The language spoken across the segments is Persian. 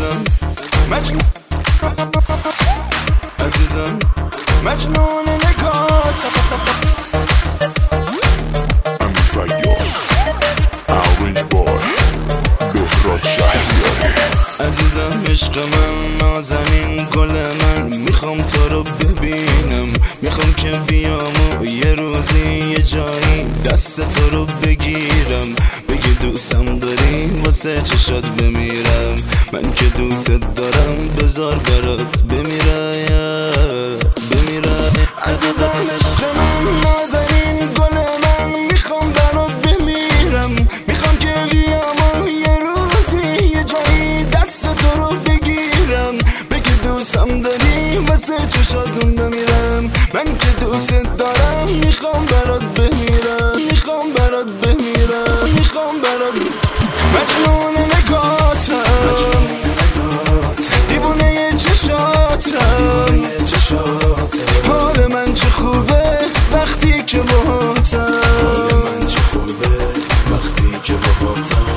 عزیزم عزیزم مجنون نگات امین فیاض اورنج بای بهراد شهریاری. عزیزم عشق من نازنین گل من، میخوام تو رو ببینم، میخوام که بیام و یه روزی یه جایی دست تو رو بگیرم، بگی دوستم داری واسه چشات بمیرم، من که دوست دارم بذار برات بمیرم عزیزم عشق من نازنین گل من، میخوام برات بمیرم، میخوام که بیام و یه روزی یه جایی دست تو رو بگیرم، بگی دوستم داری واسه چشاتون بمیرم، من که دوست دارم میخوام برات بمیرم، میخوام برات بمیرم، میخوام برات مجنون نگاتم، دیوونه چشاتم، حال من چه خوبه وقتی که باهاتم، حال من چه خوبه وقتی که باهاتم.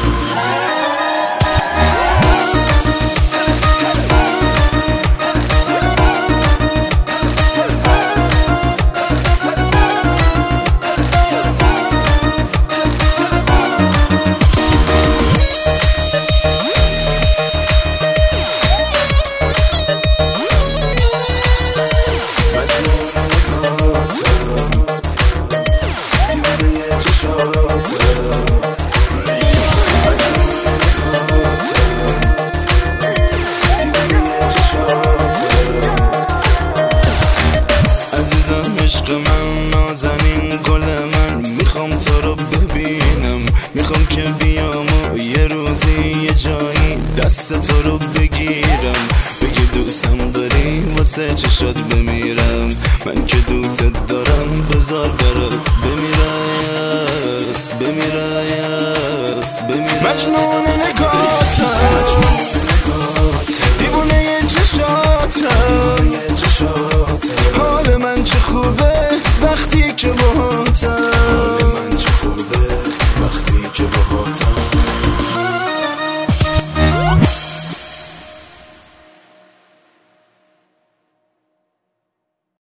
عشق من نازنین گل من، میخوام تو رو ببینم، میخوام که بیام و یه روزی یه جایی دست تو رو بگیرم، بگی دوستم داری واسه چشات بمیرم، من که دوست دارم بذار برات بمیرم مجنون